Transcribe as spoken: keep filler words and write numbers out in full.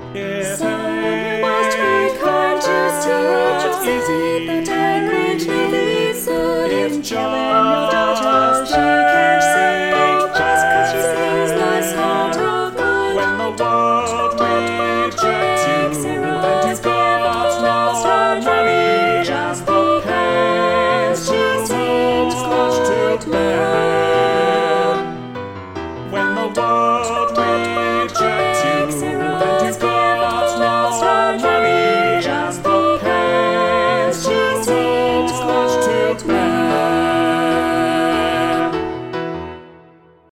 If Some you must work hard to see, just say that I could never be so. if If John